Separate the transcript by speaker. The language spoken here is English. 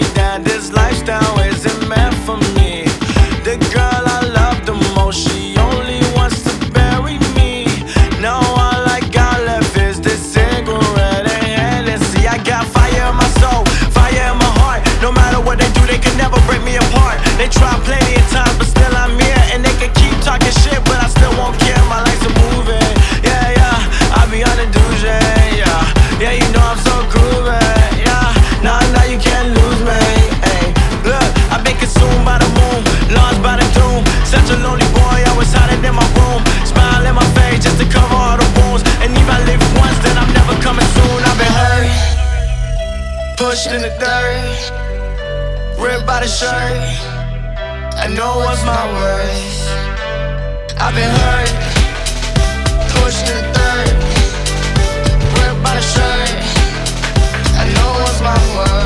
Speaker 1: that this lifestyle isn't meant for me. The girl I love the most, she only wants to bury me. Now all I got left is this cigarette and Hennessy. I got fire in my soul, fire in my heart. No matter what they do, they can never break me apart. They try plenty of times, but still I'm here. And they can keep talking shit, but I still won't care. My life's a movie, yeah, yeah. I be on a douche, yeah. Yeah, you know I'm so groovy, yeah. Now you can't lose me, hey. Look, I've been consumed by the moon, lost by the doom. Such a lonely boy, I was hiding in my room. Smile in my face just to cover all the wounds. And if I live once, then I'm never coming soon. I've been hurt, pushed in the dirt, ripped by the shirt. I know what's my worth. I've been hurt, pushed in the dirt, ripped by the shirt. I know what's my worth.